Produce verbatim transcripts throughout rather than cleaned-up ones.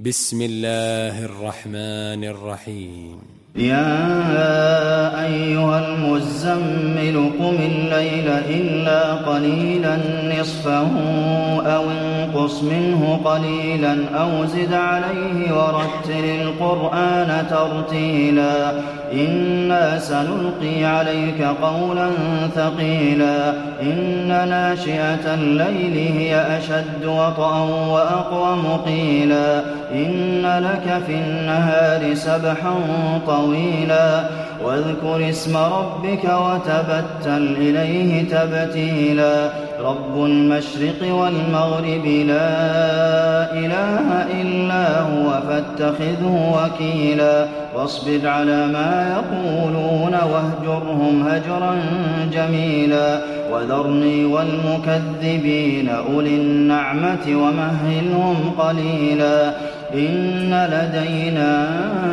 بسم الله الرحمن الرحيم. يا أيها المزمل قم الليل إلا قليلا نصفه أو انقص منه قليلا أو زد عليه ورتل القرآن ترتيلا إنا سنلقي عليك قولا ثقيلا إن ناشئة الليل هي أشد وطئا وأقوم قيلا إن لك في النهار سبحا طويلا واذكر اسم ربك وتبتل إليه تبتيلا رب المشرق والمغرب لا إله إلا هو فاتخذه وكيلا واصبر على ما يقولون واهجرهم هجرا جميلا وذرني والمكذبين أولي النعمة ومهلهم قليلا إن لدينا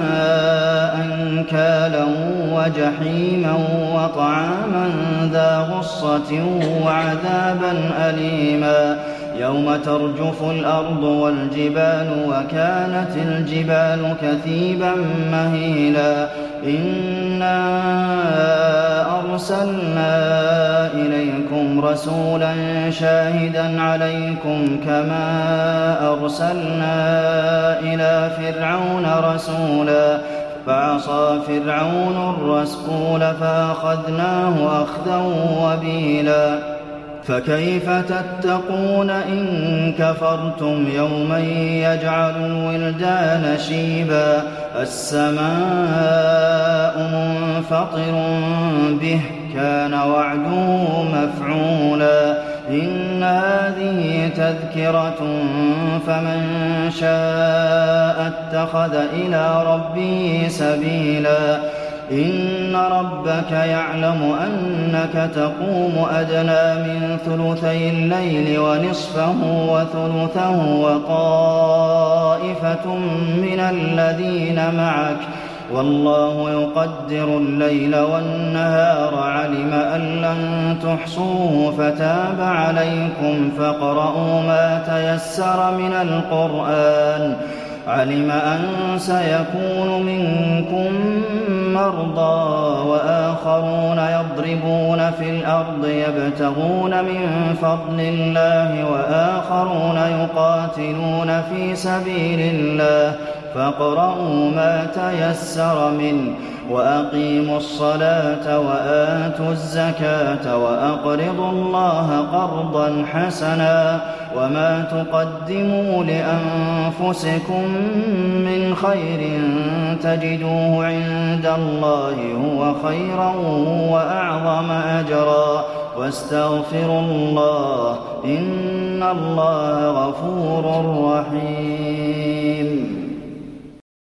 أنكالا وجحيما وطعاما ذا غصة وعذابا أليما يوم ترجف الأرض والجبال وكانت الجبال كثيبا مهيلا إنا أرسلنا إليكم رسولا شاهدا عليكم كما أرسلنا إلى فرعون رسولا فعصى فرعون الرسول فأخذناه أخذا وبيلا فكيف تتقون إن كفرتم يوما يجعل الولدان شيبا السماء منفطر به كان وعده مفعولا إن هذه تذكرة فمن شاء اتخذ إلى ربه سبيلا إن ربك يعلم أنك تقوم أدنى من ثلثي الليل ونصفه وثلثه وطائفة من الذين معك والله يقدر الليل والنهار علم أن لن تحصوه فتاب عليكم فاقرؤوا ما تيسر من القرآن علم أن سيكون منكم مرضى وآخرون يضربون في الأرض يبتغون من فضل الله وآخرون يقاتلون في سبيل الله فاقرؤوا ما تيسر منه وأقيموا الصلاة وآتوا الزكاة وأقرضوا الله قرضا حسنا وما تقدموا لأنفسكم من خير تجدوه عند الله هو خيرا وأعظم أجرا واستغفروا الله إن الله غفور رحيم.